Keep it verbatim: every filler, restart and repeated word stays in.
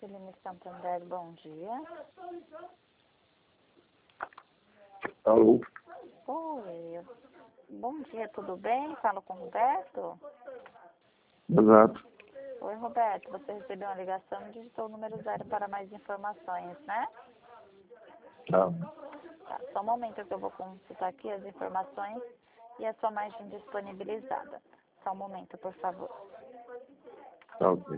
Clínica Santander, bom dia. Alô? Oi, bom dia, tudo bem? Falo com o Roberto? Exato. Oi, Roberto, você recebeu uma ligação e digitou o número zero para mais informações, né? Tá. Tá, só um momento que eu vou consultar aqui as informações e a sua margem disponibilizada. Só um momento, por favor. Tá ok.